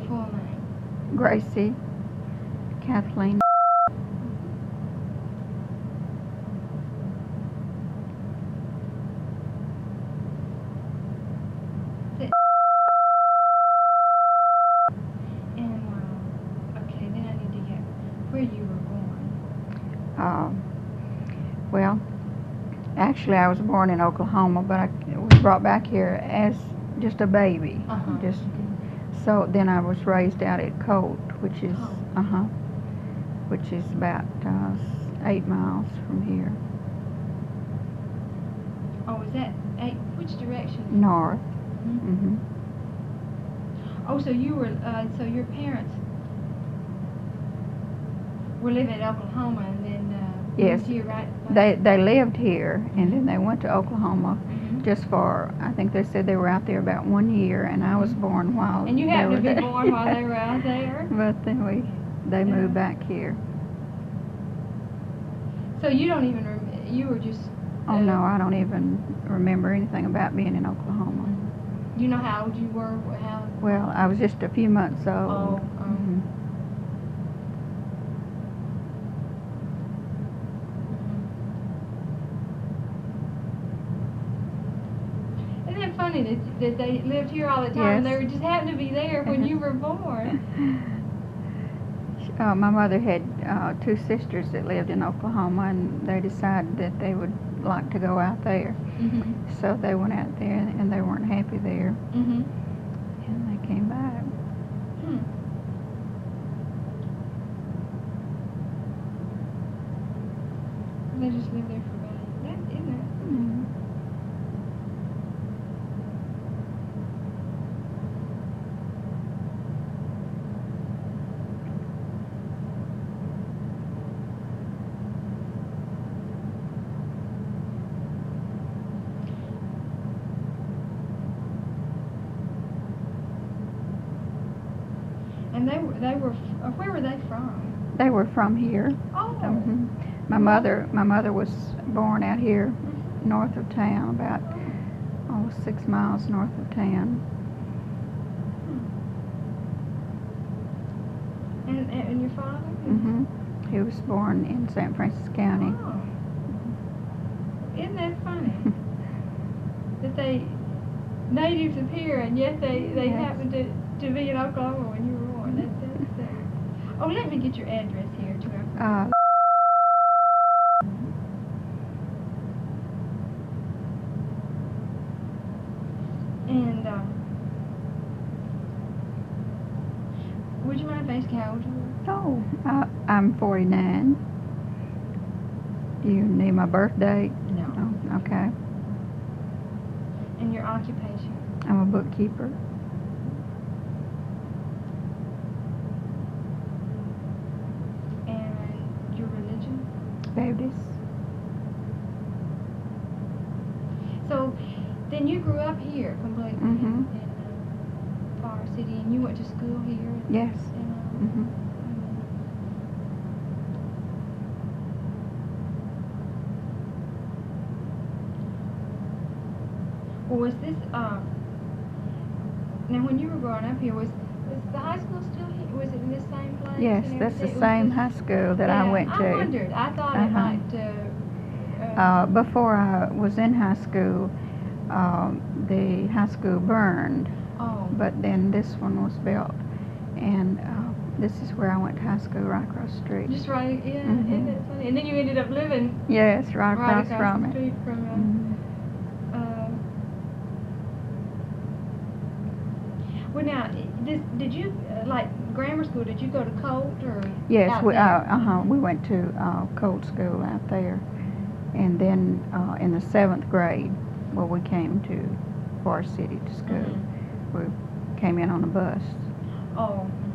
full name? Gracie Kathleen. Okay, then I need to get where you were born. Well, actually I was born in Oklahoma, but I was brought back here as just a baby. So then I was raised out at Colt, which is which is about 8 miles from here. Oh, is that 8? Which direction? North. Oh, so you were so your parents were living in Oklahoma and then yes, moved here, right? They lived here and then they went to Oklahoma just for, I think they said they were out there about 1 year, and I was born while and you happened to be born while they were out there. But then they moved back here. So you don't even you were just. Oh no, I don't even remember anything about being in Oklahoma. Do you know how old you were? How? Well, I was just a few months old. Oh. Isn't it funny that they lived here all the time? Yes. They just happened to be there when you were born. My mother had 2 sisters that lived in Oklahoma, and they decided that they would like to go out there. So they went out there, and they weren't happy there. And they came back. They just lived there for about that, isn't it? And they were where were they from? They were from here. Oh. My mother was born out here, north of town, about 6 miles north of town. And your father? He was born in St. Francis County. Oh. Isn't that funny? That they natives of here, and yet they Yes. happened to be in Oklahoma when you were born. Oh, let me get your address here too. And would you mind if I ask how old you were? Oh, I'm 49. Do you need my birth date? No. Oh, okay. And your occupation? I'm a bookkeeper. And your religion? Baptist. So then you grew up here completely in Flower City, and you went to school here? Yes. Well, was this now when you were growing up here, was the high school still here? Was it in this same place? Yes, that's the same high school that I went to. I wondered. I thought it might. Before I was in high school, the high school burned. Oh. But then this one was built, and this is where I went to high school, right across the street. Just right, yeah. Isn't it funny? And then you ended up living. Yes, right across from the it. street from. Well, now, did you like grammar school? Did you go to Colt or? Yes, out we there? we went to Colt School out there, and then in the 7th grade, well, we came to Forest City to school. We came in on a bus. Oh.